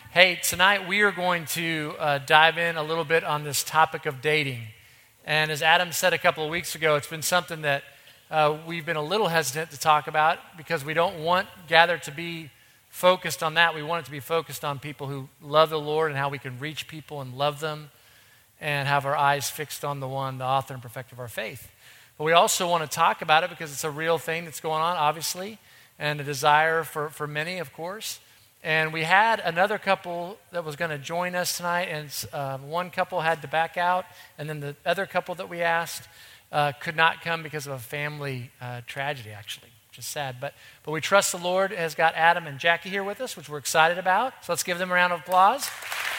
Hey, tonight we are going to dive in a little bit on this topic of dating. And as Adam said a couple of weeks ago, it's been something that we've been a little hesitant to talk about because we don't want Gather to be focused on that. We want it to be focused on people who love the Lord and how we can reach people and love them and have our eyes fixed on the one, the author and perfecter of our faith. But we also want to talk about it because it's a real thing that's going on, obviously, and a desire for many, of course. And we had another couple that was going to join us tonight, and one couple had to back out, and then the other couple that we asked could not come because of a family tragedy, actually, which is sad. But we trust the Lord has got Adam and Jackie here with us, which we're excited about. So let's give them a round of applause.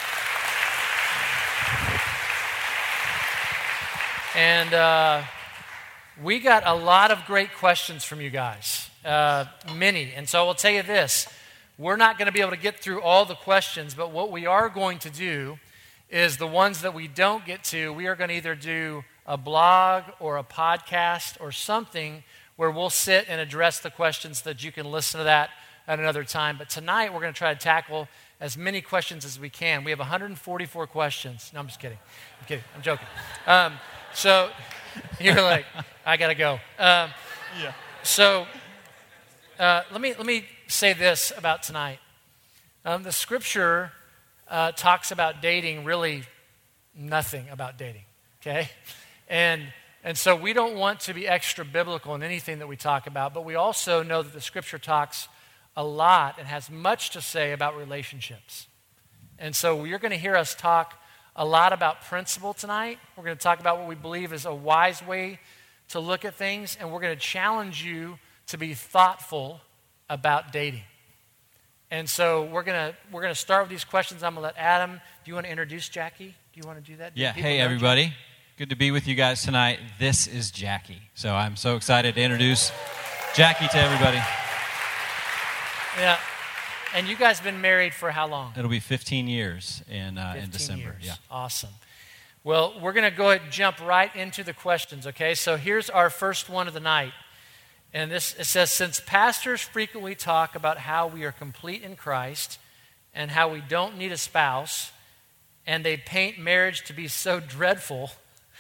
And we got a lot of great questions from you guys, many. And so I will tell you this. We're not going to be able to get through all the questions, but what we are going to do is the ones that we don't get to, we are going to either do a blog or a podcast or something where we'll sit and address the questions so that you can listen to that at another time. But tonight we're going to try to tackle as many questions as we can. We have 144 questions. No, I'm just kidding. I'm joking. So you're like, I got to go. Yeah. So let me say this about tonight. The scripture talks about dating, really nothing about dating, okay? And so we don't want to be extra biblical in anything that we talk about, but we also know that the scripture talks a lot and has much to say about relationships. And so you're going to hear us talk a lot about principle tonight. We're going to talk about what we believe is a wise way to look at things, and we're going to challenge you to be thoughtful about dating. And so we're gonna start with these questions. I'm gonna let Adam. Do you want to introduce Jackie? Do you want to do that? Yeah. Hey, everybody. Good to be with you guys tonight. This is Jackie. So I'm so excited to introduce Jackie to everybody. Yeah. And you guys have been married for how long? It'll be 15 years in December. Years. Yeah. Awesome. Well, we're gonna go ahead and jump right into the questions. Okay. So here's our first one of the night. And it says, since pastors frequently talk about how we are complete in Christ and how we don't need a spouse, and they paint marriage to be so dreadful,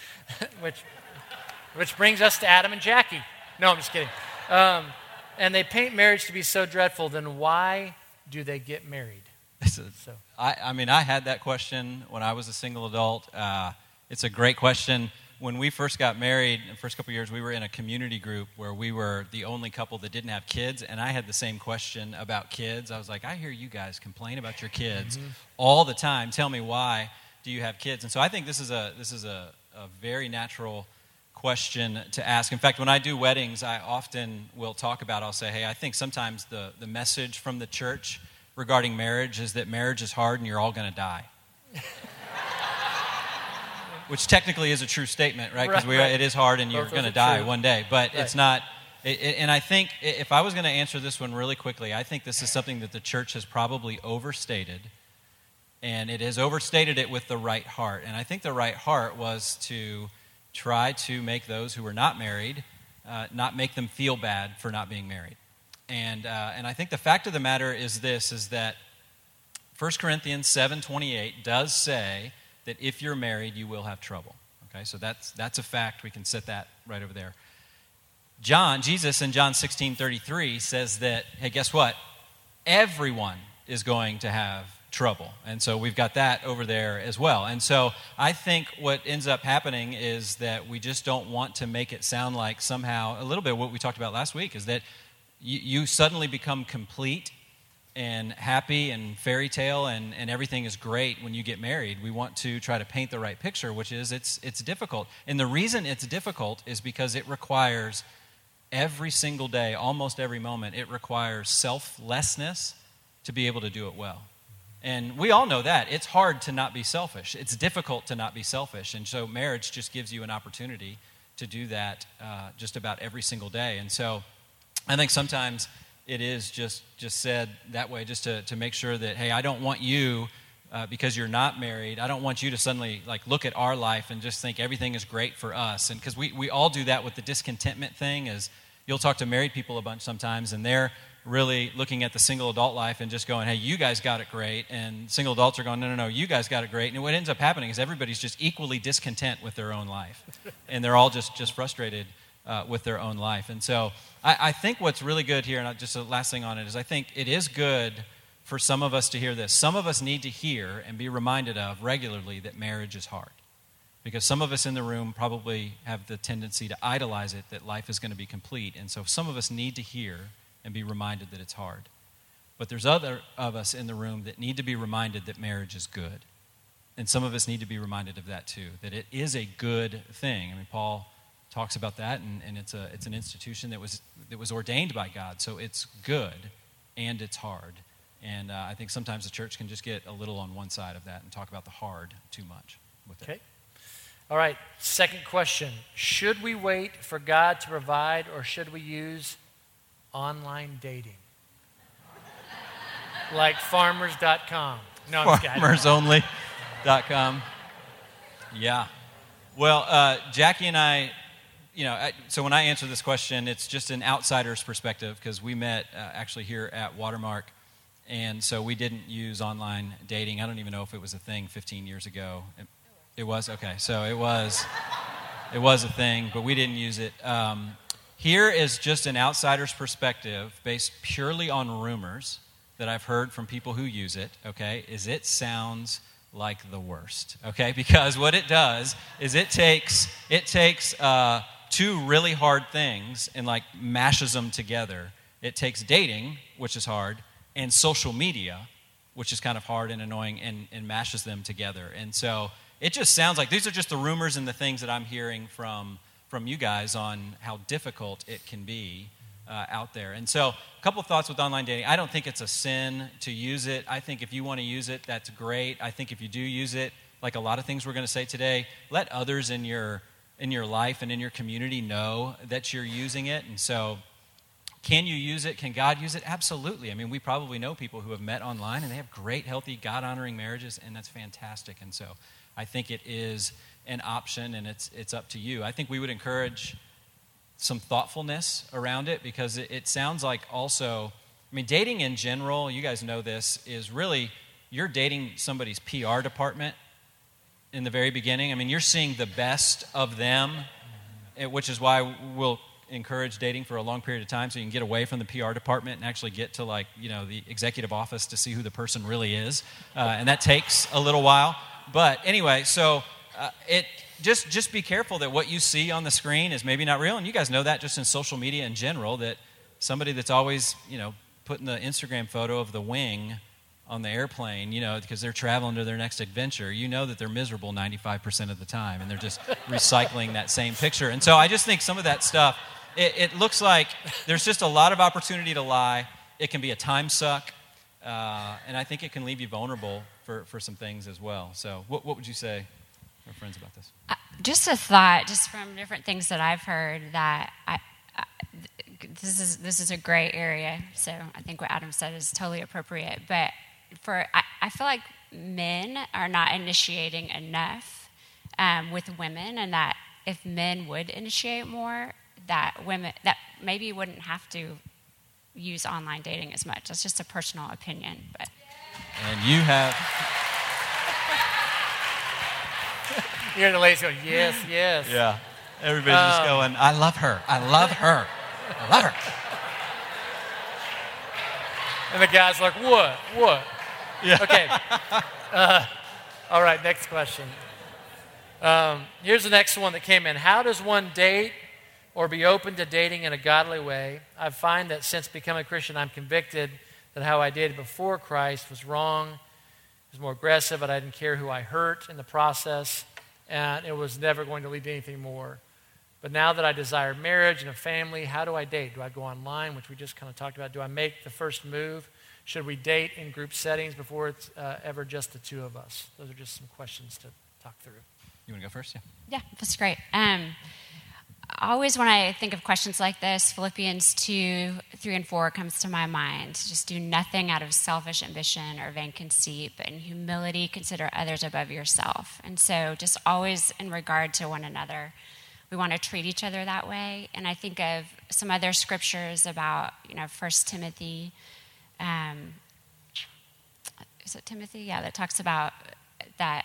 which brings us to Adam and Jackie. No, I'm just kidding. And they paint marriage to be so dreadful, then why do they get married? I had that question when I was a single adult. It's a great question. When we first got married, the first couple of years, we were in a community group where we were the only couple that didn't have kids, and I had the same question about kids. I was like, I hear you guys complain about your kids all the time. Tell me, why do you have kids? And so I think this is a very natural question to ask. In fact, when I do weddings, I often will talk about, I'll say, hey, I think sometimes the message from the church regarding marriage is that marriage is hard and you're all going to die. Which technically is a true statement, right? Because it is hard and you're going to die one day. But it's not, and I think if I was going to answer this one really quickly, I think this is something that the church has probably overstated. And it has overstated it with the right heart. And I think the right heart was to try to make those who were not married, not make them feel bad for not being married. And I think the fact of the matter is this, is that 1 Corinthians 7:28 does say that if you're married, you will have trouble. Okay, so that's a fact. We can set that right over there. Jesus in John 16:33 says that, hey, guess what? Everyone is going to have trouble. And so we've got that over there as well. And so I think what ends up happening is that we just don't want to make it sound like somehow, a little bit what we talked about last week, is that you suddenly become complete and happy and fairy tale and everything is great when you get married. We want to try to paint the right picture, which is it's difficult. And the reason it's difficult is because it requires every single day, almost every moment, it requires selflessness to be able to do it well. And we all know that. It's hard to not be selfish. It's difficult to not be selfish. And so marriage just gives you an opportunity to do that just about every single day. And so I think sometimes it is just said that way just to make sure that, hey, I don't want you, because you're not married, I don't want you to suddenly look at our life and just think everything is great for us. And because we all do that with the discontentment thing, is you'll talk to married people a bunch sometimes, and they're really looking at the single adult life and just going, hey, you guys got it great. And single adults are going, no, you guys got it great. And what ends up happening is everybody's just equally discontent with their own life. And they're all just frustrated with their own life. And so I think what's really good here, and just the last thing on it, is I think it is good for some of us to hear this. Some of us need to hear and be reminded of regularly that marriage is hard. Because some of us in the room probably have the tendency to idolize it, that life is going to be complete. And so some of us need to hear and be reminded that it's hard. But there's other of us in the room that need to be reminded that marriage is good. And some of us need to be reminded of that too, that it is a good thing. I mean, Paul talks about that, and it's an institution that was ordained by God. So it's good and it's hard. And I think sometimes the church can just get a little on one side of that and talk about the hard too much with it. All right, second question. Should we wait for God to provide, or should we use online dating? Like farmers.com. No, I'm just kidding. Farmersonly.com. Yeah. Well, Jackie and I, so when I answer this question, it's just an outsider's perspective, because we met actually here at Watermark, and so we didn't use online dating. I don't even know if it was a thing 15 years ago. It was? Okay, so it was a thing, but we didn't use it. Here is just an outsider's perspective based purely on rumors that I've heard from people who use it, okay, is it sounds like the worst, okay? Because what it does is it takes two really hard things and like mashes them together. It takes dating, which is hard, and social media, which is kind of hard and annoying, and mashes them together. And so it just sounds like these are just the rumors and the things that I'm hearing from you guys on how difficult it can be out there. And so a couple of thoughts with online dating. I don't think it's a sin to use it. I think if you want to use it, that's great. I think if you do use it, like a lot of things we're going to say today, let others in your life and in your community know that you're using it. And so can you use it? Can God use it? Absolutely. I mean, we probably know people who have met online and they have great, healthy, God-honoring marriages, and that's fantastic. And so I think it is an option, and it's up to you. I think we would encourage some thoughtfulness around it, because it sounds like also, I mean, dating in general, you guys know this, is really, you're dating somebody's PR department in the very beginning. I mean, you're seeing the best of them, which is why we'll encourage dating for a long period of time, so you can get away from the PR department and actually get to the executive office to see who the person really is. And that takes a little while. But anyway, so just be careful that what you see on the screen is maybe not real. And you guys know that just in social media in general, that somebody that's always, putting the Instagram photo of the wing on the airplane, because they're traveling to their next adventure, that they're miserable 95% of the time, and they're just recycling that same picture. And so I just think some of that stuff, it looks like there's just a lot of opportunity to lie. It can be a time suck, and I think it can leave you vulnerable for some things as well. So what would you say, our friends, about this? Just a thought, just from different things that I've heard, that this is a gray area. So I think what Adam said is totally appropriate. But I feel like men are not initiating enough with women, and that if men would initiate more, that maybe wouldn't have to use online dating as much. That's just a personal opinion, but. And you have. You hear the ladies going, yes, yes. Yeah. Everybody's just going, I love her. I love her. I love her. And the guy's like, what? Yeah. Okay. All right, next question. Here's the next one that came in. How does one date or be open to dating in a godly way? I find that since becoming a Christian, I'm convicted that how I dated before Christ was wrong. It was more aggressive, but I didn't care who I hurt in the process, and it was never going to lead to anything more. But now that I desire marriage and a family, how do I date? Do I go online, which we just kind of talked about? Do I make the first move? Should we date in group settings before it's ever just the two of us? Those are just some questions to talk through. You want to go first? Yeah. Yeah, that's great. Always when I think of questions like this, Philippians 2, 3, and 4 comes to my mind. Just do nothing out of selfish ambition or vain conceit, but in humility consider others above yourself. And so just always in regard to one another, we want to treat each other that way. And I think of some other scriptures about, 1 Timothy, is it Timothy? Yeah, that talks about that,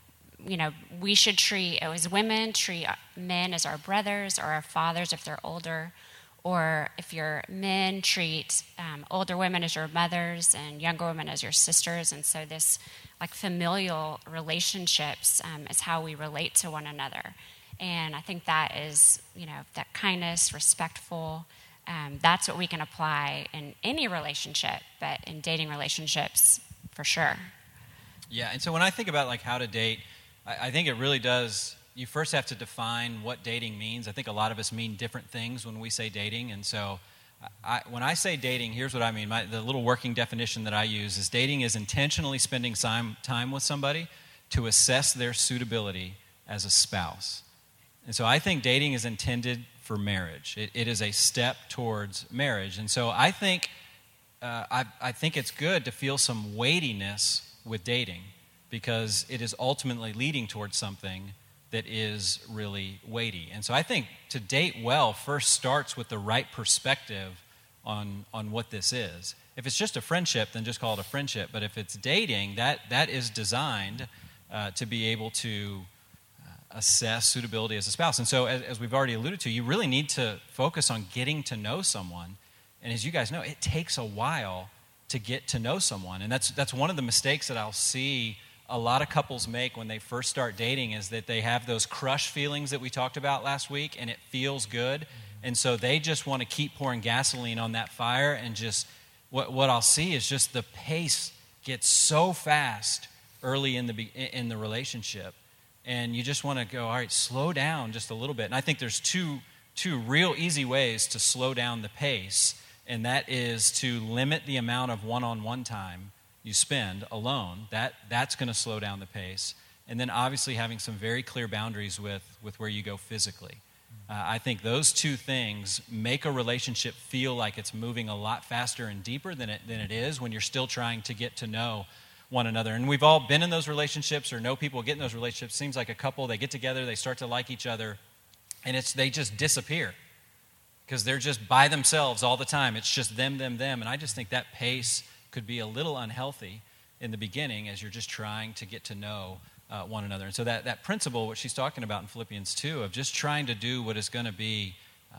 we should treat, as women, treat men as our brothers or our fathers if they're older. Or if you're men, treat older women as your mothers and younger women as your sisters. And so this familial relationships is how we relate to one another. And I think that is, that kindness, respectful, that's what we can apply in any relationship, but in dating relationships for sure. Yeah, and so when I think about how to date, I think it really does. You first have to define what dating means. I think a lot of us mean different things when we say dating. And so when I say dating, here's what I mean. The little working definition that I use is dating is intentionally spending time with somebody to assess their suitability as a spouse. And so I think dating is intended for marriage. It is a step towards marriage. And so I think it's good to feel some weightiness with dating because it is ultimately leading towards something that is really weighty. And so I think to date well first starts with the right perspective on what this is. If it's just a friendship, then just call it a friendship. But if it's dating, that is designed to be able to assess suitability as a spouse. And so as we've already alluded to, you really need to focus on getting to know someone. And as you guys know, it takes a while to get to know someone. And that's one of the mistakes that I'll see a lot of couples make when they first start dating is that they have those crush feelings that we talked about last week, and it feels good. And so they just want to keep pouring gasoline on that fire, and just what I'll see is just the pace gets so fast early in the relationship. And you just want to go, all right, slow down just a little bit. And I think there's two real easy ways to slow down the pace, and that is to limit the amount of one-on-one time you spend alone. That's going to slow down the pace. And then obviously having some very clear boundaries with where you go physically. I think those two things make a relationship feel like it's moving a lot faster and deeper than it is when you're still trying to get to know one another. And we've all been in those relationships or know people get in those relationships. Seems like a couple, they get together, they start to like each other, and they just disappear because they're just by themselves all the time. It's just them. And I just think that pace could be a little unhealthy in the beginning as you're just trying to get to know one another. And so that principle, what she's talking about in Philippians 2, of just trying to do what is going to be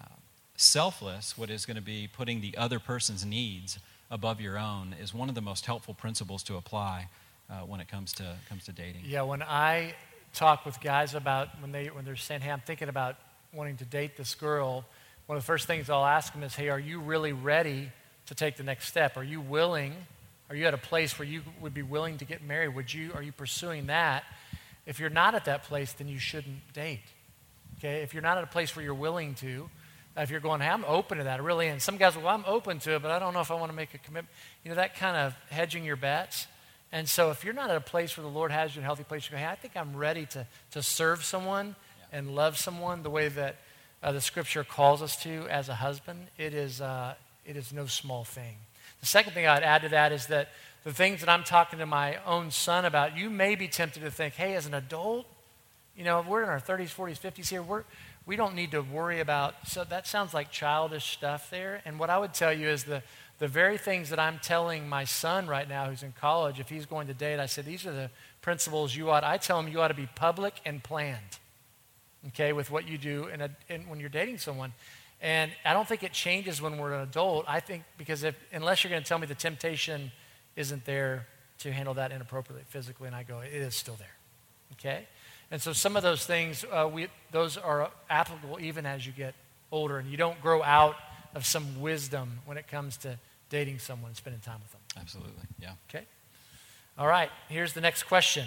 selfless, what is going to be putting the other person's needs above your own, is one of the most helpful principles to apply when it comes to dating. Yeah, when I talk with guys about when they're saying, hey, I'm thinking about wanting to date this girl, one of the first things I'll ask them is, hey, are you really ready to take the next step? Are you willing? Are you at a place where you would be willing to get married? Are you pursuing that? If you're not at that place, then you shouldn't date. Okay? If you're not at a place where you're willing to, if you're going, hey, I'm open to that, I really am. Some guys will, well, I'm open to it, but I don't know if I want to make a commitment. That kind of hedging your bets. And so if you're not at a place where the Lord has you in a healthy place, you go, hey, I think I'm ready to serve someone and love someone the way that the Scripture calls us to as a husband, it is no small thing. The second thing I'd add to that is that the things that I'm talking to my own son about, you may be tempted to think, hey, as an adult, if we're in our 30s, 40s, 50s here, we don't need to worry about, so that sounds like childish stuff there. And what I would tell you is the very things that I'm telling my son right now who's in college, if he's going to date, I said, these are the principles I tell him you ought to be public and planned, okay, with what you do when you're dating someone. And I don't think it changes when we're an adult. I think because unless you're going to tell me the temptation isn't there to handle that inappropriately physically, and I go, it is still there, okay? And so some of those things, those are applicable even as you get older, and you don't grow out of some wisdom when it comes to dating someone and spending time with them. Absolutely, yeah. Okay? All right, here's the next question.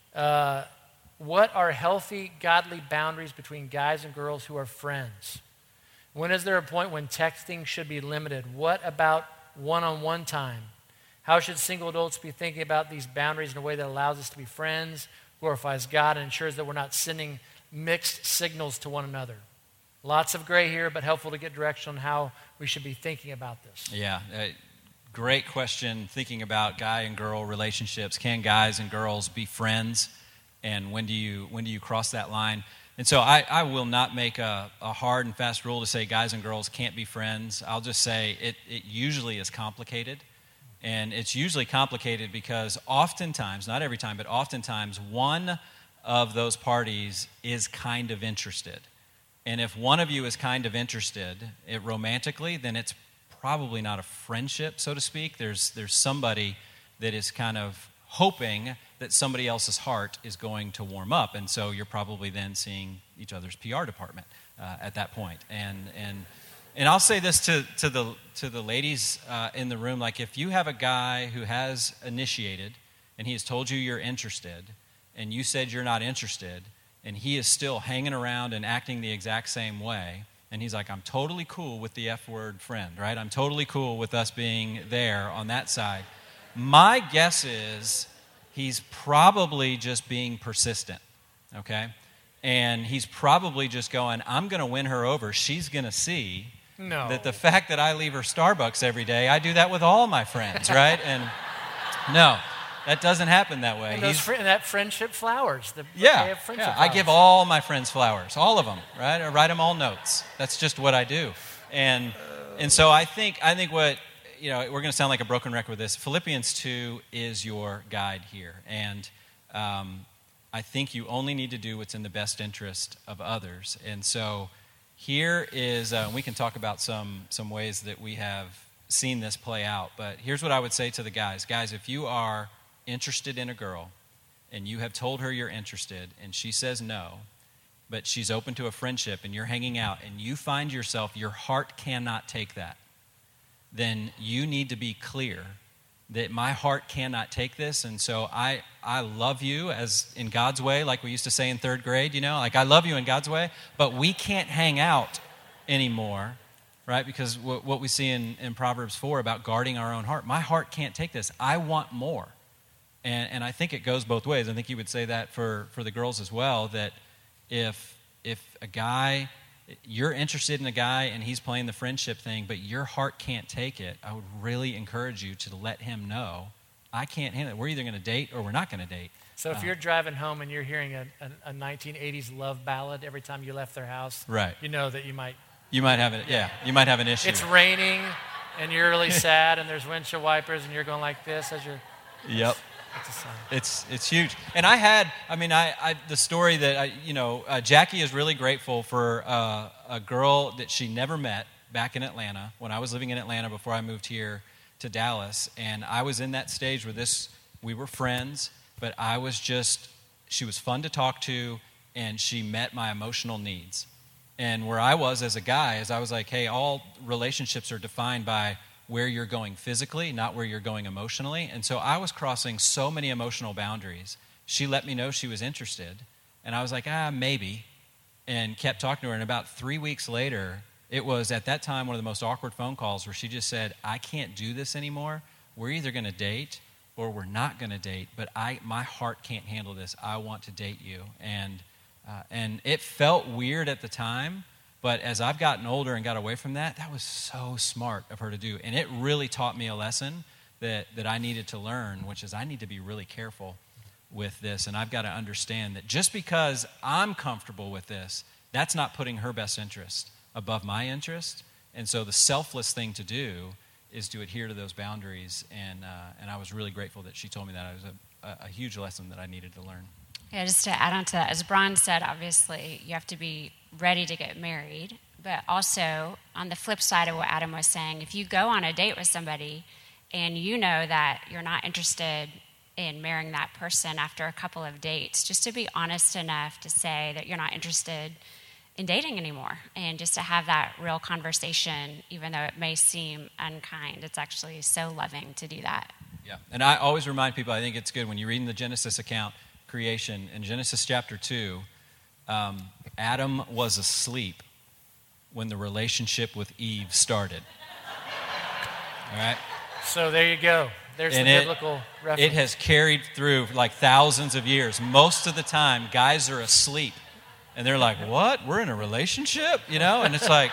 What are healthy, godly boundaries between guys and girls who are friends? When is there a point when texting should be limited? What about one-on-one time? How should single adults be thinking about these boundaries in a way that allows us to be friends, glorifies God, and ensures that we're not sending mixed signals to one another? Lots of gray here, but helpful to get direction on how we should be thinking about this. Yeah, great question, thinking about guy and girl relationships. Can guys and girls be friends? And when do you cross that line? And so I will not make a hard and fast rule to say guys and girls can't be friends. I'll just say it usually is complicated. And it's usually complicated because oftentimes, not every time, but oftentimes one of those parties is kind of interested. And if one of you is kind of interested romantically, then it's probably not a friendship, so to speak. There's somebody that is kind of hoping that somebody else's heart is going to warm up, and so you're probably then seeing each other's PR department at that point. And I'll say this to the ladies in the room: like, if you have a guy who has initiated and he has told you you're interested, and you said you're not interested, and he is still hanging around and acting the exact same way, and he's like, I'm totally cool with the F-word friend, right? I'm totally cool with us being there on that side. My guess is he's probably just being persistent, okay? And he's probably just going, I'm going to win her over. She's going to see that the fact that I leave her Starbucks every day, I do that with all my friends, right? And no, that doesn't happen that way. And that friendship flowers. Flowers. I give all my friends flowers, all of them, right? I write them all notes. That's just what I do. And so I think what, we're going to sound like a broken record with this. Philippians 2 is your guide here. And I think you only need to do what's in the best interest of others. And so here is, we can talk about some ways that we have seen this play out. But here's what I would say to the guys. Guys, if you are interested in a girl and you have told her you're interested and she says no, but she's open to a friendship and you're hanging out and you find yourself, your heart cannot take that, then you need to be clear that my heart cannot take this, and so I love you as in God's way, like we used to say in third grade, like I love you in God's way, but we can't hang out anymore, right? Because what we see in Proverbs 4 about guarding our own heart, my heart can't take this. I want more. And I think it goes both ways. I think you would say that for the girls as well, that if a guy, you're interested in a guy and he's playing the friendship thing, but your heart can't take it, I would really encourage you to let him know, I can't handle it. We're either going to date or we're not going to date. So if you're driving home and you're hearing a 1980s love ballad every time you left their house, right, you know that you might have it. Yeah, you might have an issue. It's raining and you're really sad and there's windshield wipers and you're going like this as you're... Yep. It's huge. And the story that Jackie is really grateful for a girl that she never met back in Atlanta when I was living in Atlanta before I moved here to Dallas. And I was in that stage where we were friends, but she was fun to talk to and she met my emotional needs. And where I was as a guy is I was like, hey, all relationships are defined by where you're going physically, not where you're going emotionally. And so I was crossing so many emotional boundaries. She let me know she was interested. And I was like, maybe. And kept talking to her. And about 3 weeks later, it was at that time one of the most awkward phone calls where she just said, I can't do this anymore. We're either going to date or we're not going to date. But my heart can't handle this. I want to date you. And it felt weird at the time. But as I've gotten older and got away from that was so smart of her to do. And it really taught me a lesson that I needed to learn, which is I need to be really careful with this. And I've got to understand that just because I'm comfortable with this, that's not putting her best interest above my interest. And so the selfless thing to do is to adhere to those boundaries. And I was really grateful that she told me that. It was a huge lesson that I needed to learn. Yeah, just to add on to that, as Brian said, obviously you have to be ready to get married, but also on the flip side of what Adam was saying, if you go on a date with somebody and you know that you're not interested in marrying that person after a couple of dates, just to be honest enough to say that you're not interested in dating anymore, and just to have that real conversation, even though it may seem unkind, it's actually so loving to do that. Yeah, and I always remind people, I think it's good when you read in the Genesis account, creation, in Genesis chapter 2, Adam was asleep when the relationship with Eve started. All right? So there you go. There's the biblical reference. It has carried through for like thousands of years. Most of the time, guys are asleep. And they're like, what? We're in a relationship? And it's like,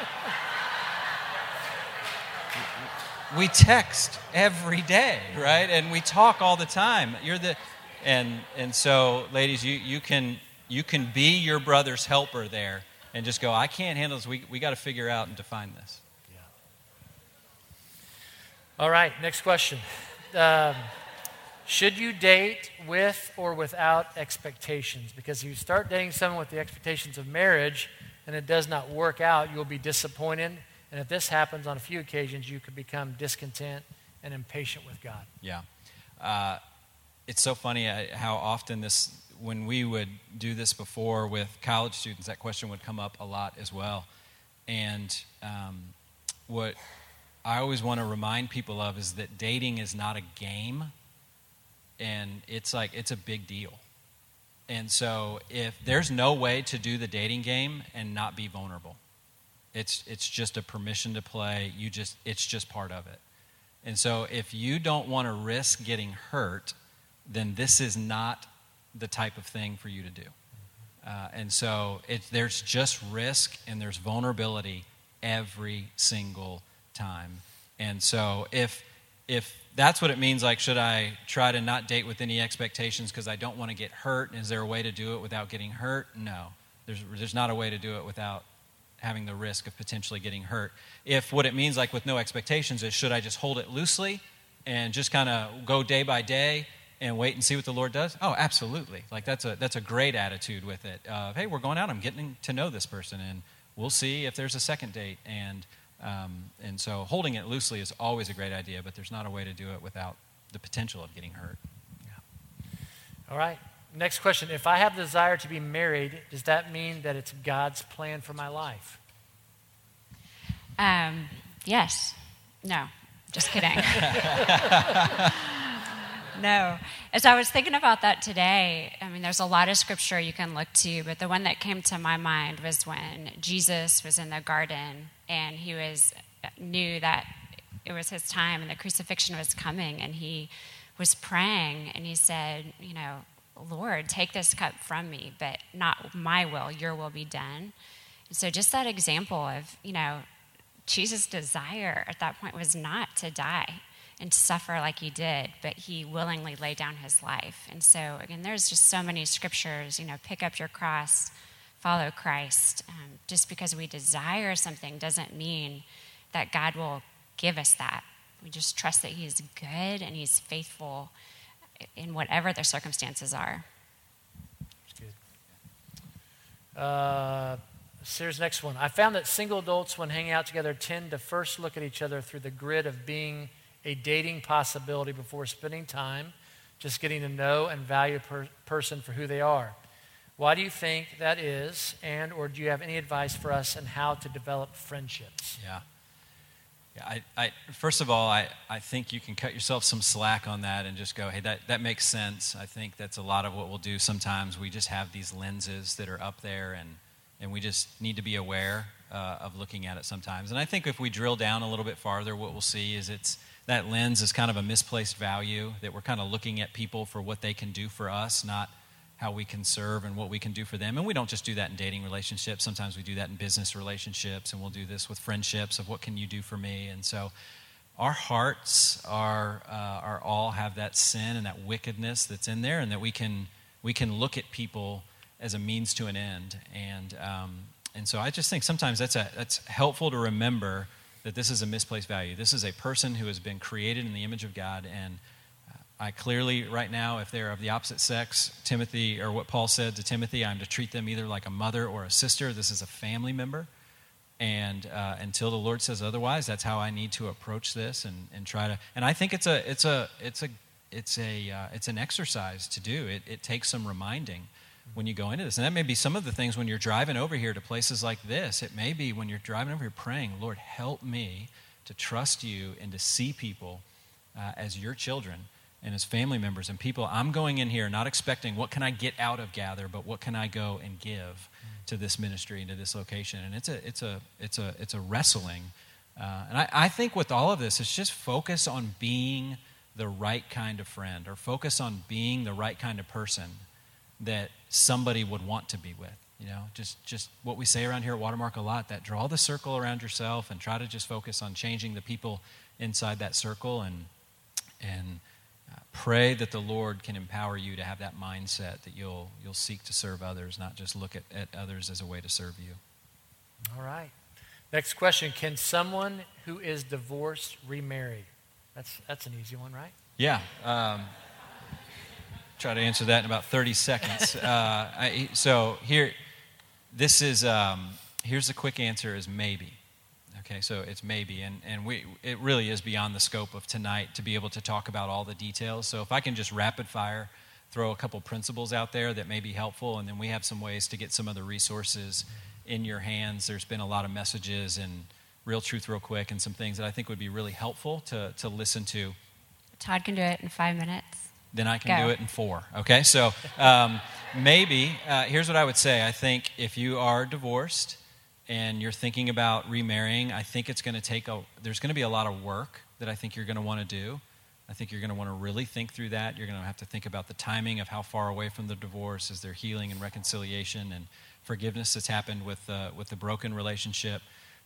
we text every day, right? And we talk all the time. And so, ladies, you can You can be your brother's helper there and just go, I can't handle this. We got to figure out and define this. Yeah. All right, next question. Should you date with or without expectations? Because if you start dating someone with the expectations of marriage and it does not work out, you'll be disappointed. And if this happens on a few occasions, you could become discontent and impatient with God. Yeah. It's so funny how often when we would do this before with college students, that question would come up a lot as well. And what I always want to remind people of is that dating is not a game, and it's a big deal. And so if there's no way to do the dating game and not be vulnerable, it's just a permission to play. It's just part of it. And so if you don't want to risk getting hurt, then this is not the type of thing for you to do. And so there's just risk and there's vulnerability every single time. And so if that's what it means, like, should I try to not date with any expectations because I don't want to get hurt? Is there a way to do it without getting hurt? No. There's not a way to do it without having the risk of potentially getting hurt. If what it means, like with no expectations, is should I just hold it loosely and just kind of go day by day and wait and see what the Lord does? Oh, absolutely. Like that's a great attitude with it. Hey, we're going out. I'm getting to know this person, and we'll see if there's a second date. And so holding it loosely is always a great idea, but there's not a way to do it without the potential of getting hurt. Yeah. All right. Next question. If I have the desire to be married, does that mean that it's God's plan for my life? Yes. No. Just kidding. No. As I was thinking about that today, I mean, there's a lot of scripture you can look to, but the one that came to my mind was when Jesus was in the garden and he knew that it was his time and the crucifixion was coming, and he was praying and he said, Lord, take this cup from me, but not my will, your will be done. And so just that example of, Jesus' desire at that point was not to die and to suffer like he did, but he willingly laid down his life. And so, again, there's just so many scriptures, pick up your cross, follow Christ. Just because we desire something doesn't mean that God will give us that. We just trust that he is good and he's faithful in whatever the circumstances are. That's good. So here's the next one. I found that single adults, when hanging out together, tend to first look at each other through the grid of being a dating possibility before spending time just getting to know and value a person for who they are. Why do you think that is, or do you have any advice for us on how to develop friendships? Yeah. I first of all, I think you can cut yourself some slack on that and just go, hey, that makes sense. I think that's a lot of what we'll do sometimes. We just have these lenses that are up there, and we just need to be aware of looking at it sometimes. And I think if we drill down a little bit farther, what we'll see is that lens is kind of a misplaced value, that we're kind of looking at people for what they can do for us, not how we can serve and what we can do for them. And we don't just do that in dating relationships. Sometimes we do that in business relationships, and we'll do this with friendships of what can you do for me. And so our hearts are all have that sin and that wickedness that's in there, and that we can look at people as a means to an end. And so I just think sometimes that's helpful to remember that this is a misplaced value. This is a person who has been created in the image of God, and I clearly, right now, if they're of the opposite sex, Timothy, or what Paul said to Timothy, I'm to treat them either like a mother or a sister. This is a family member. And until the Lord says otherwise, that's how I need to approach this and try to. And I think it's an exercise to do. It takes some reminding when you go into this. And that may be some of the things when you're driving over here to places like this. It may be when you're driving over here praying, Lord, help me to trust you and to see people as your children and as family members and people. I'm going in here not expecting what can I get out of Gather, but what can I go and give to this ministry and to this location. And it's a wrestling. And I think with all of this, it's just focus on being the right kind of friend, or focus on being the right kind of person that somebody would want to be with. Just what we say around here at Watermark a lot, that draw the circle around yourself and try to just focus on changing the people inside that circle. And pray that the Lord can empower you to have that mindset that you'll seek to serve others, not just look at others as a way to serve you. All right. Next question. Can someone who is divorced remarry? That's an easy one, right? Yeah. Try to answer that in about 30 seconds. Here's the quick answer is maybe. Okay, so it's maybe, and it really is beyond the scope of tonight to be able to talk about all the details. So if I can just rapid fire throw a couple principles out there that may be helpful, and then we have some ways to get some of the resources in your hands. There's been a lot of messages and Real Truth Real Quick and some things that I think would be really helpful to listen to. Todd can do it in 5 minutes. Then I can do it in 4. Okay, so maybe, here's what I would say. I think if you are divorced and you're thinking about remarrying, I think it's going to there's going to be a lot of work that I think you're going to want to do. I think you're going to want to really think through that. You're going to have to think about the timing of how far away from the divorce is there healing and reconciliation and forgiveness that's happened with the broken relationship.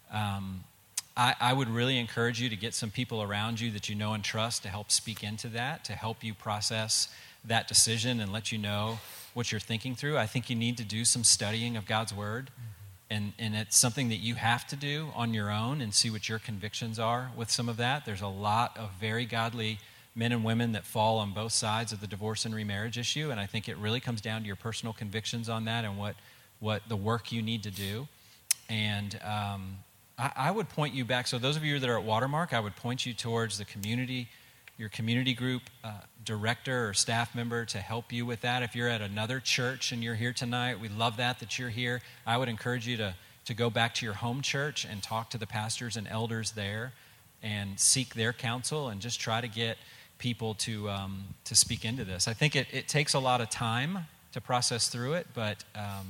I would really encourage you to get some people around you that you know and trust to help speak into that, to help you process that decision and let you know what you're thinking through. I think you need to do some studying of God's Word. And it's something that you have to do on your own and see what your convictions are with some of that. There's a lot of very godly men and women that fall on both sides of the divorce and remarriage issue, and I think it really comes down to your personal convictions on that and what the work you need to do. And I would point you back. So those of you that are at Watermark, I would point you towards the community, your community group director or staff member to help you with that. If you're at another church and you're here tonight, we love that you're here. I would encourage you to go back to your home church and talk to the pastors and elders there and seek their counsel and just try to get people to speak into this. I think it takes a lot of time to process through it, but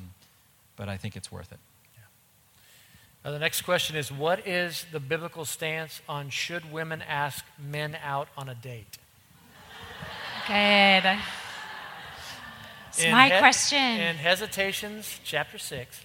I think it's worth it. The next question is, what is the biblical stance on should women ask men out on a date? Good. It's my question. In Hesitations, chapter 6.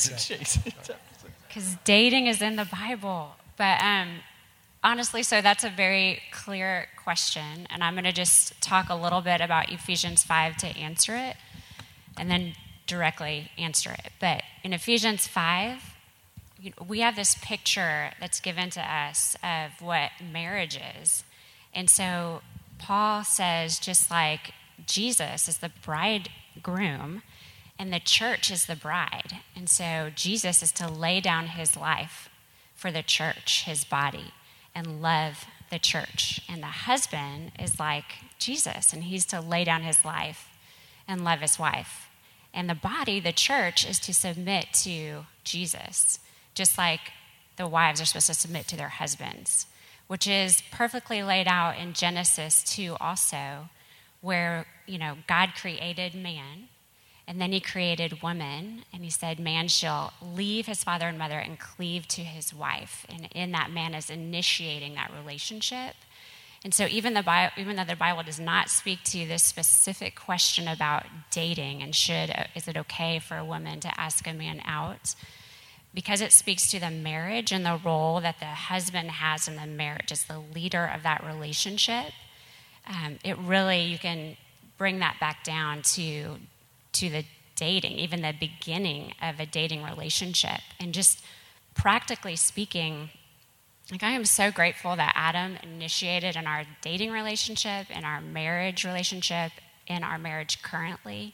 Because dating is in the Bible. But honestly, so that's a very clear question. And I'm going to just talk a little bit about Ephesians 5 to answer it, and then directly answer it. But in Ephesians 5, we have this picture that's given to us of what marriage is. And so Paul says, just like Jesus is the bridegroom and the church is the bride. And so Jesus is to lay down his life for the church, his body, and love the church. And the husband is like Jesus, and he's to lay down his life and love his wife. And the body, the church, is to submit to Jesus, just like the wives are supposed to submit to their husbands, which is perfectly laid out in Genesis 2 also, where, God created man, and then he created woman, and he said, man shall leave his father and mother and cleave to his wife. And in that, man is initiating that relationship. And so even though the Bible does not speak to this specific question about dating and is it okay for a woman to ask a man out, because it speaks to the marriage and the role that the husband has in the marriage as the leader of that relationship, you can bring that back down to the dating, even the beginning of a dating relationship. And just practically speaking, I am so grateful that Adam initiated in our dating relationship, in our marriage relationship, in our marriage currently.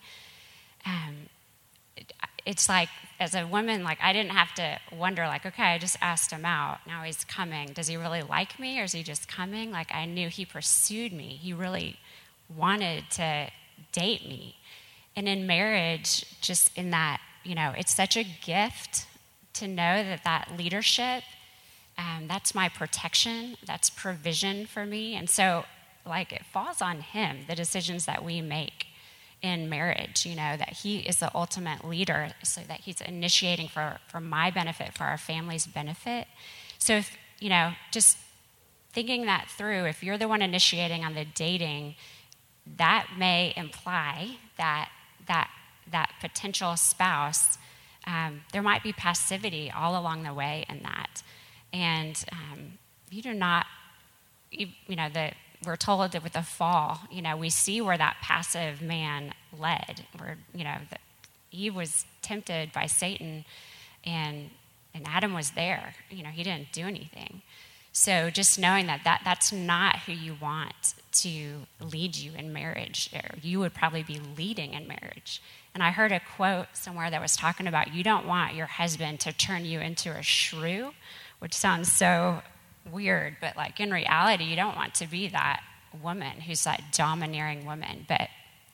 It's like, as a woman, I didn't have to wonder, okay, I just asked him out. Now he's coming. Does he really like me, or is he just coming? I knew he pursued me. He really wanted to date me. And in marriage, just in that, it's such a gift to know that leadership, that's my protection, that's provision for me. And so, it falls on him, the decisions that we make in marriage, that he is the ultimate leader, so that he's initiating for my benefit, for our family's benefit. So if, just thinking that through, if you're the one initiating on the dating, that may imply that potential spouse, there might be passivity all along the way in that. And you do not, the we're told that with the fall, we see where that passive man led, where, that Eve was tempted by Satan and Adam was there. He didn't do anything. So just knowing that's not who you want to lead you in marriage, or you would probably be leading in marriage. And I heard a quote somewhere that was talking about you don't want your husband to turn you into a shrew, which sounds so weird, but like in reality, you don't want to be that woman who's that domineering woman. But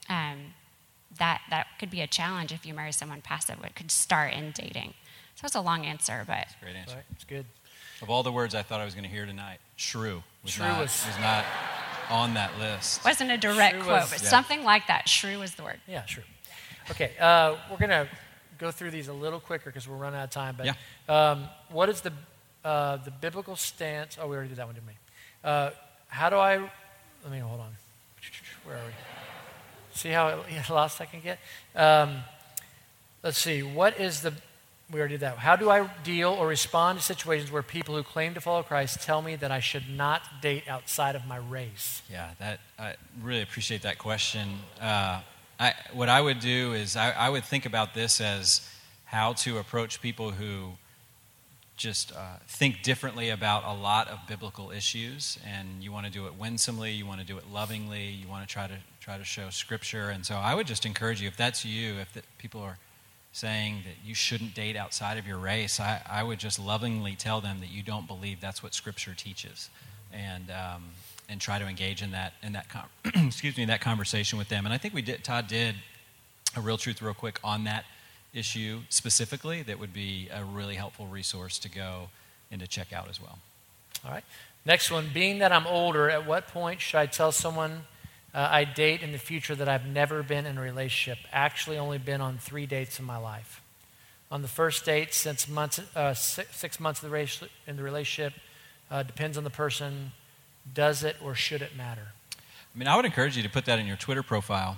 that could be a challenge if you marry someone passive. It could start in dating. So it's a long answer, but that's a great answer. Right, it's good. Of all the words I thought I was going to hear tonight, shrew was not on that list. Wasn't a direct quote, but something like that. Shrew was the word. Yeah, shrew. Okay, we're going to go through these a little quicker because we're running out of time. But what is the biblical stance? Oh, we already did that one, didn't we? How do I? Let me hold on. Where are we? See how lost I can get? Let's see. What is the? We already did that. How do I deal or respond to situations where people who claim to follow Christ tell me that I should not date outside of my race? Yeah, I really appreciate that question. What I would do is I would think about this as how to approach people who just think differently about a lot of biblical issues, and you want to do it winsomely, you want to do it lovingly, you want to try to show Scripture. And so I would just encourage you, if that's you, if people are saying that you shouldn't date outside of your race, I would just lovingly tell them that you don't believe that's what Scripture teaches, and try to engage in that that conversation with them. And I think Todd did a Real Truth real quick on that issue specifically. That would be a really helpful resource to go and to check out as well. All right. Next one, being that I'm older, at what point should I tell someone I date in the future that I've never been in a relationship, actually only been on 3 dates in my life? On the first date, since 6 months in the relationship, depends on the person. Does it or should it matter? I mean, I would encourage you to put that in your Twitter profile.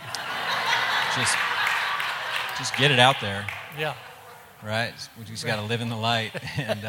Just get it out there. Yeah. Right? We just got to live in the light. And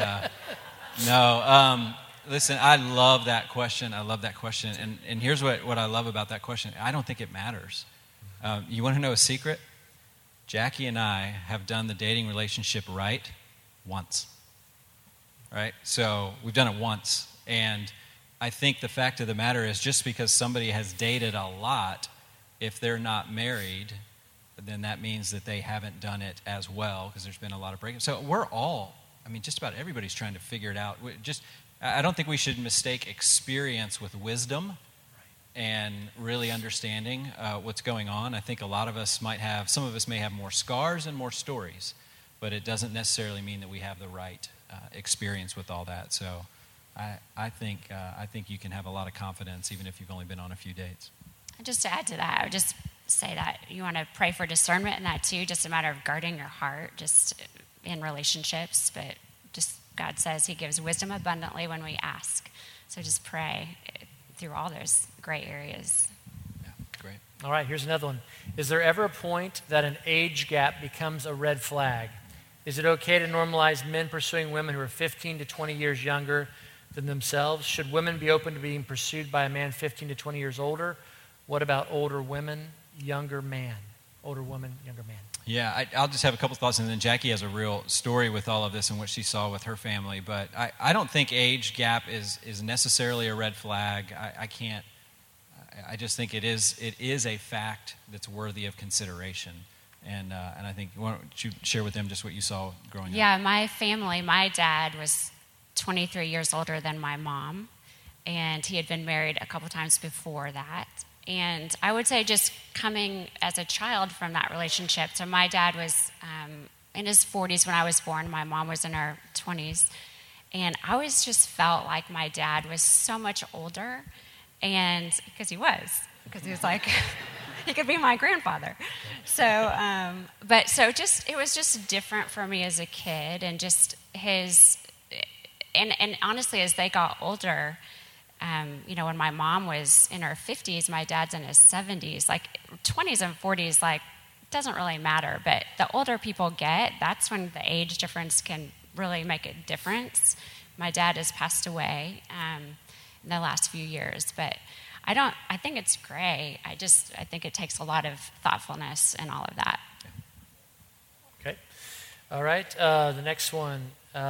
listen, I love that question. And here's what I love about that question. I don't think it matters. You want to know a secret? Jackie and I have done the dating relationship right once. Right? So we've done it once. And I think the fact of the matter is, just because somebody has dated a lot, if they're not married, then that means that they haven't done it as well, because there's been a lot of breakups. So just about everybody's trying to figure it out. I don't think we should mistake experience with wisdom and really understanding what's going on. I think some of us may have more scars and more stories, but it doesn't necessarily mean that we have the right experience with all that. So I think you can have a lot of confidence even if you've only been on a few dates. Just to add to that, I would just say that you want to pray for discernment in that too, just a matter of guarding your heart just in relationships. But just God says He gives wisdom abundantly when we ask. So just pray through all those gray areas. Yeah, great. All right, here's another one. Is there ever a point that an age gap becomes a red flag? Is it okay to normalize men pursuing women who are 15 to 20 years younger than themselves? Should women be open to being pursued by a man 15 to 20 years older? What about older women, younger man? Older woman, younger man. Yeah, I'll just have a couple thoughts, and then Jackie has a real story with all of this and what she saw with her family. But I don't think age gap is necessarily a red flag. I just think it is a fact that's worthy of consideration. And I think, why don't you share with them just what you saw growing up? Yeah, my family, my dad was 23 years older than my mom, and he had been married a couple times before that. And I would say just coming as a child from that relationship. So my dad was in his 40s when I was born. My mom was in her 20s. And I always just felt like my dad was so much older. And because he was like, he could be my grandfather. So, it was just different for me as a kid. And just and honestly, as they got older, when my mom was in her 50s, my dad's in his 70s, like 20s and 40s, like, doesn't really matter. But the older people get, that's when the age difference can really make a difference. My dad has passed away. in the last few years. But I think it's great. I think it takes a lot of thoughtfulness and all of that. Okay. All right. The next one.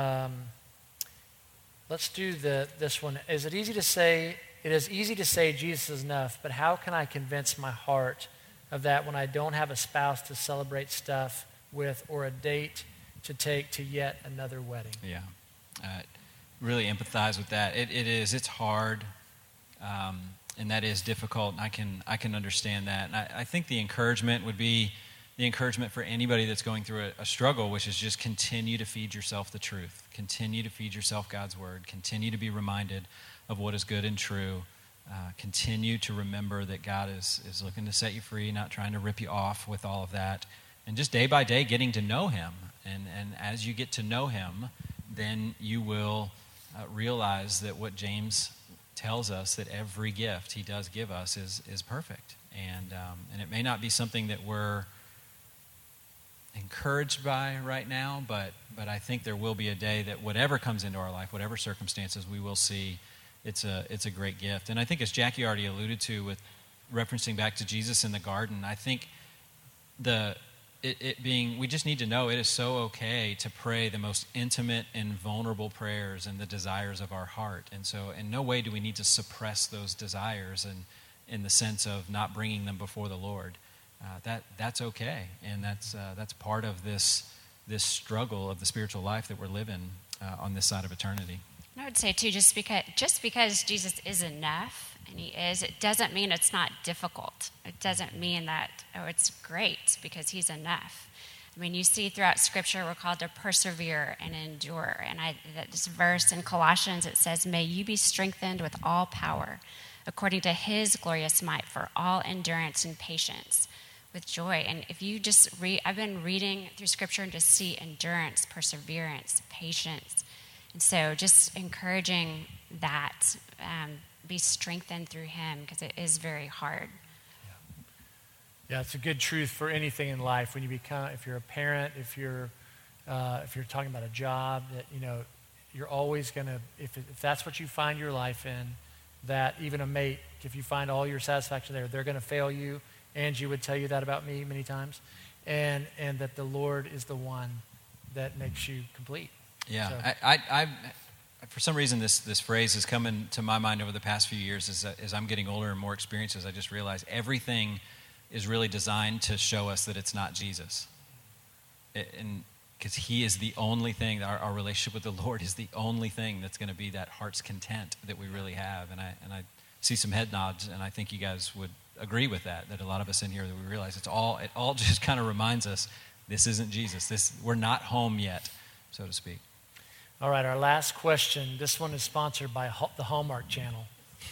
Let's do this one. Is it easy to say? It is easy to say Jesus is enough, but how can I convince my heart of that when I don't have a spouse to celebrate stuff with or a date to take to yet another wedding? Yeah. Really empathize with that. It's hard, and that is difficult, and I can understand that. And I think the encouragement would be the encouragement for anybody that's going through a struggle, which is just continue to feed yourself the truth. Continue to feed yourself God's word. Continue to be reminded of what is good and true. Continue to remember that God is looking to set you free, not trying to rip you off with all of that. And just day by day getting to know him. And as you get to know him, then you will realize that what James tells us, that every gift he does give us is perfect. And it may not be something that we're encouraged by right now, but I think there will be a day that whatever comes into our life, whatever circumstances, we will see it's a great gift. And I think, as Jackie already alluded to with referencing back to Jesus in the garden, I think we just need to know it is so okay to pray the most intimate and vulnerable prayers and the desires of our heart. And so in no way do we need to suppress those desires and in the sense of not bringing them before the Lord. That's okay, and that's part of this struggle of the spiritual life that we're living on this side of eternity. I would say too, just because Jesus is enough, and he is, it doesn't mean it's not difficult. It doesn't mean that it's great because he's enough. I mean, you see throughout Scripture we're called to persevere and endure. And this verse in Colossians, it says, "May you be strengthened with all power, according to his glorious might, for all endurance and patience." With joy. And if you just read, I've been reading through Scripture and just see endurance, perseverance, patience. And so just encouraging that, be strengthened through him, because it is very hard. Yeah, it's a good truth for anything in life. When if you're a parent, if you're talking about a job, that you're always gonna, if that's what you find your life in, that even a mate, if you find all your satisfaction there, they're gonna fail you. Angie would tell you that about me many times, and that the Lord is the one that makes you complete. Yeah, so. I for some reason this phrase has come into my mind over the past few years as I'm getting older and more experiences. I just realized everything is really designed to show us that it's not Jesus, and because he is the only thing, our relationship with the Lord is the only thing that's going to be that heart's content that we really have. And I see some head nods, and I think you guys would agree with that a lot of us in here, that we realize it all just kind of reminds us this isn't Jesus. We're not home yet, so to speak. All right, our last question. This one is sponsored by the Hallmark Channel.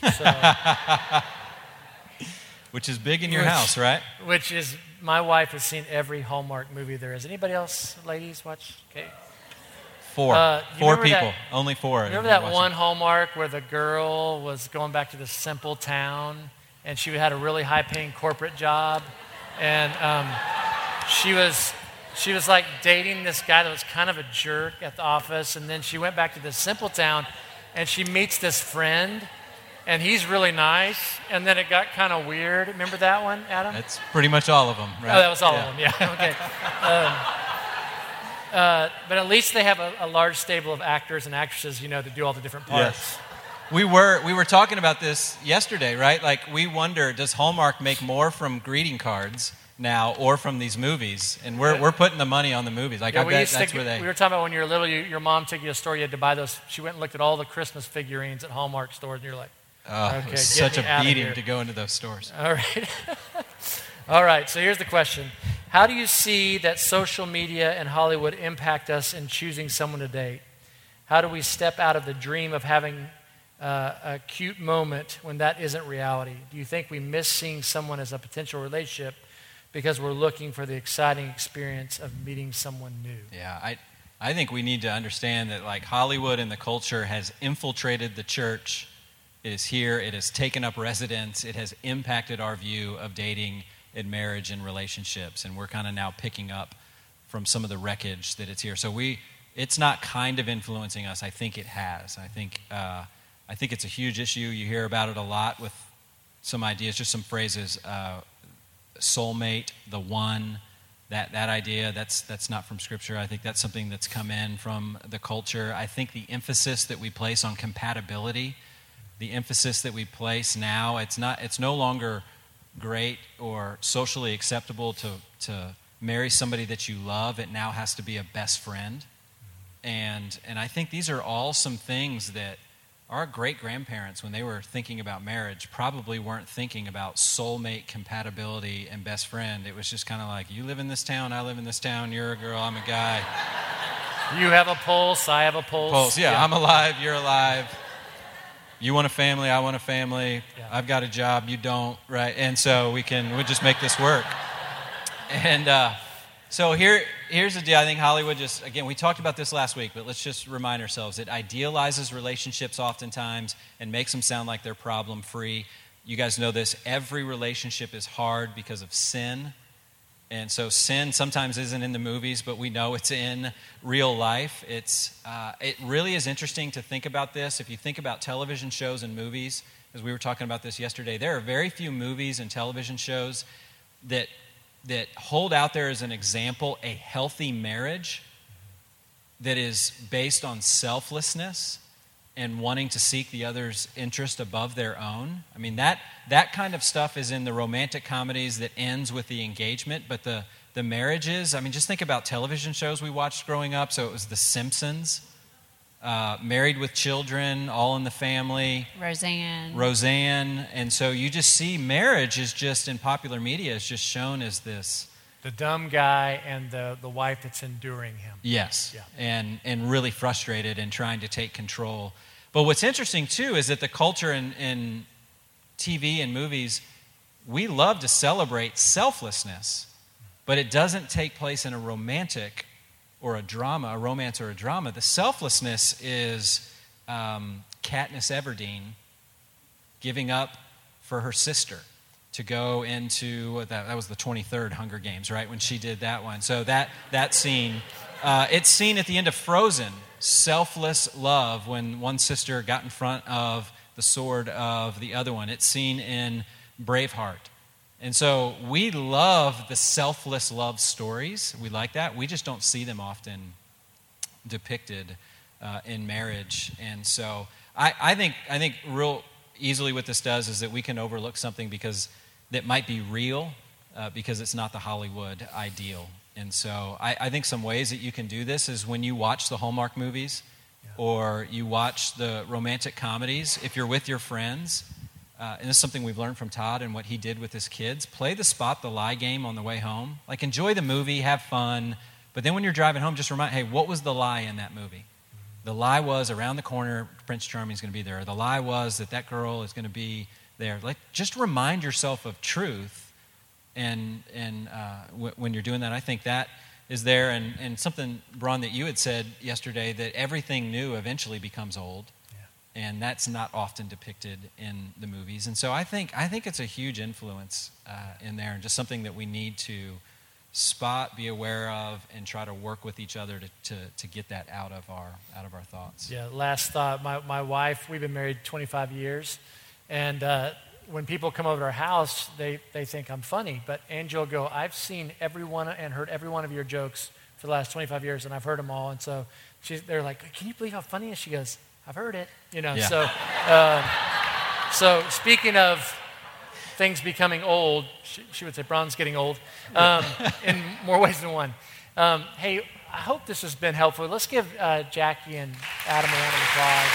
Which is big in your house, right? Which is, my wife has seen every Hallmark movie there is. Anybody else, ladies, watch? Okay. Four people, only four. Remember that one Hallmark where the girl was going back to the simple town, and she had a really high-paying corporate job, and she was like dating this guy that was kind of a jerk at the office, and then she went back to the simple town, and she meets this friend, and he's really nice, and then it got kind of weird. Remember that one, Adam? That's pretty much all of them, right? Oh, that was all of them, yeah. Okay. But at least they have a large stable of actors and actresses, to do all the different parts. Yes. We were talking about this yesterday, right? Like, we wonder, does Hallmark make more from greeting cards now or from these movies? And we're putting the money on the movies. Like, I bet that's where they... We were talking about when you were little, your mom took you to a store, you had to buy those. She went and looked at all the Christmas figurines at Hallmark stores, and you're like, okay, it was such a beating to go into those stores. All right. All right, so here's the question. How do you see that social media and Hollywood impact us in choosing someone to date? How do we step out of the dream of having a cute moment when that isn't reality? Do you think we miss seeing someone as a potential relationship because we're looking for the exciting experience of meeting someone new? Yeah, I think we need to understand that, like, Hollywood and the culture has infiltrated the church. It is here. It has taken up residence. It has impacted our view of dating and marriage and relationships, and we're kind of now picking up from some of the wreckage that it's here. So it's not kind of influencing us. I think it has. I think I think it's a huge issue. You hear about it a lot with some ideas, just some phrases, soulmate, the one, that idea, that's not from Scripture. I think that's something that's come in from the culture. I think the emphasis that we place on compatibility, the emphasis that we place now, it's no longer great or socially acceptable to marry somebody that you love. It now has to be a best friend. And I think these are all some things that our great-grandparents, when they were thinking about marriage, probably weren't thinking about soulmate compatibility and best friend. It was just kind of like, you live in this town, I live in this town, you're a girl, I'm a guy. You have a pulse, I have a pulse. Yeah, I'm alive, you're alive. You want a family, I want a family. Yeah. I've got a job, you don't, right? And so we'll just make this work. And so here's the deal. I think Hollywood again, we talked about this last week, but let's just remind ourselves. It idealizes relationships oftentimes and makes them sound like they're problem-free. You guys know this. Every relationship is hard because of sin. And so sin sometimes isn't in the movies, but we know it's in real life. It really is interesting to think about this. If you think about television shows and movies, as we were talking about this yesterday, there are very few movies and television shows that hold out there as an example a healthy marriage that is based on selflessness and wanting to seek the other's interest above their own. I mean, that kind of stuff is in the romantic comedies that ends with the engagement, but the marriages, I mean, just think about television shows we watched growing up. So it was The Simpsons, Married with Children, All in the Family. Roseanne. And so you just see marriage is just, in popular media, is just shown as this. The dumb guy and the wife that's enduring him. Yes. Yeah. And really frustrated and trying to take control. But what's interesting, too, is that the culture in TV and movies, we love to celebrate selflessness, but it doesn't take place in a romantic or a drama, a romance or a drama. The selflessness is Katniss Everdeen giving up for her sister to go into, that was the 23rd Hunger Games, right, when she did that one. So that scene, it's seen at the end of Frozen, selfless love, when one sister got in front of the sword of the other one. It's seen in Braveheart. And so we love the selfless love stories. We like that. We just don't see them often depicted in marriage. And so I think real easily what this does is that we can overlook something because that might be real because it's not the Hollywood ideal. And so I think some ways that you can do this is when you watch the Hallmark movies or you watch the romantic comedies, if you're with your friends, and this is something we've learned from Todd and what he did with his kids, play the spot the lie game on the way home. Like, enjoy the movie, have fun, but then when you're driving home, just remind, hey, what was the lie in that movie? The lie was around the corner, Prince Charming's going to be there. The lie was that girl is going to be there. Like, just remind yourself of truth, and when you're doing that, I think that is there. And something, Braun, that you had said yesterday, that everything new eventually becomes old. And that's not often depicted in the movies. And so I think it's a huge influence in there, and just something that we need to spot, be aware of, and try to work with each other to get that out of our thoughts. Yeah, last thought, my wife, we've been married 25 years, and when people come over to our house, they think I'm funny. But Angie will go, I've seen every one and heard every one of your jokes for the last 25 years, and I've heard them all. And so they're like, can you believe how funny it is? She goes, I've heard it, Yeah. So speaking of things becoming old, she would say Braun's getting old in more ways than one. Hey, I hope this has been helpful. Let's give Jackie and Adam a round of applause.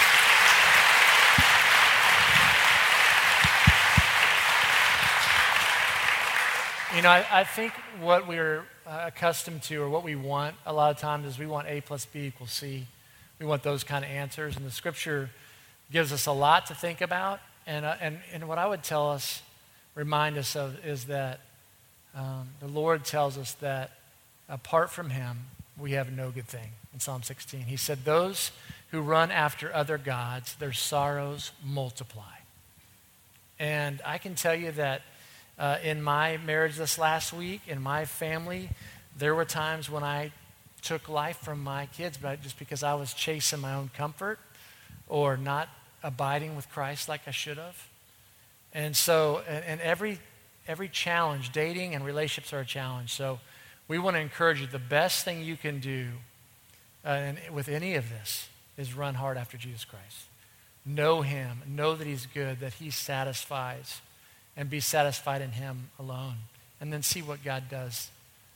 I think what we're accustomed to, or what we want a lot of times, is we want A plus B equals C. We want those kind of answers, and the Scripture gives us a lot to think about. And what I would remind us of, is that the Lord tells us that apart from Him, we have no good thing. In Psalm 16, He said, "Those who run after other gods, their sorrows multiply." And I can tell you that in my marriage this last week, in my family, there were times when I took life from my kids, but just because I was chasing my own comfort or not abiding with Christ like I should have. And so, and every challenge, dating and relationships are a challenge. So we want to encourage you, the best thing you can do and with any of this is run hard after Jesus Christ. Know him, know that he's good, that he satisfies, and be satisfied in him alone. And then see what God does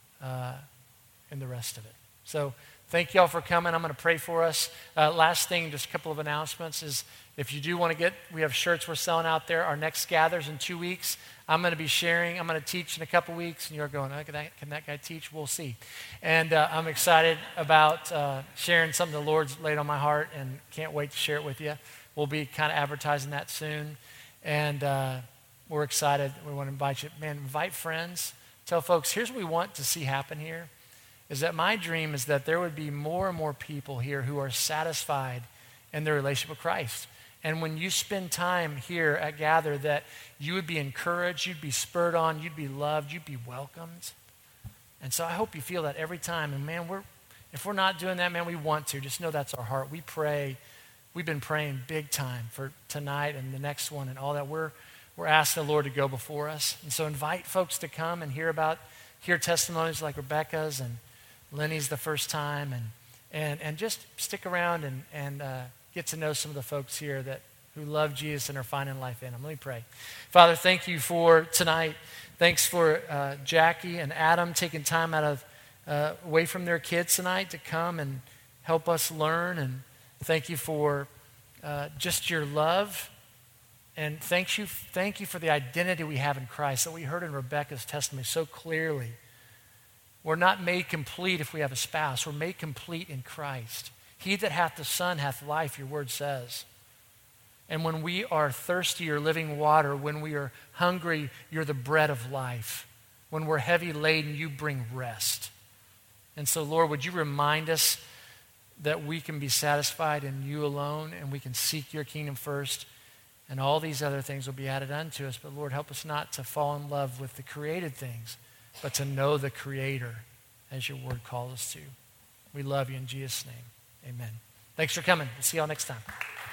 in the rest of it. So thank you all for coming. I'm going to pray for us. Last thing, just a couple of announcements is if you do want to we have shirts we're selling out there. Our next gather's in 2 weeks. I'm going to be sharing. I'm going to teach in a couple weeks. And you're going, oh, can that guy teach? We'll see. And I'm excited about sharing something the Lord's laid on my heart and can't wait to share it with you. We'll be kind of advertising that soon. And we're excited. We want to invite you. Man, invite friends. Tell folks, here's what we want to see happen here, is that my dream is that there would be more and more people here who are satisfied in their relationship with Christ. And when you spend time here at Gather, that you would be encouraged, you'd be spurred on, you'd be loved, you'd be welcomed. And so I hope you feel that every time. And man, if we're not doing that, man, we want to. Just know that's our heart. We pray. We've been praying big time for tonight and the next one and all that. We're asking the Lord to go before us. And so invite folks to come and hear testimonies like Rebecca's and Lenny's the first time. And just stick around and get to know some of the folks here who love Jesus and are finding life in him. Let me pray. Father, thank you for tonight. Thanks for Jackie and Adam taking time out of away from their kids tonight to come and help us learn. And thank you for just your love. And thank you for the identity we have in Christ that we heard in Rebecca's testimony so clearly. We're not made complete if we have a spouse. We're made complete in Christ. He that hath the Son hath life, your word says. And when we are thirsty, you're living water. When we are hungry, you're the bread of life. When we're heavy laden, you bring rest. And so, Lord, would you remind us that we can be satisfied in you alone and we can seek your kingdom first, and all these other things will be added unto us. But Lord, help us not to fall in love with the created things, but to know the Creator as your word calls us to. We love you in Jesus' name. Amen. Thanks for coming. We'll see y'all next time.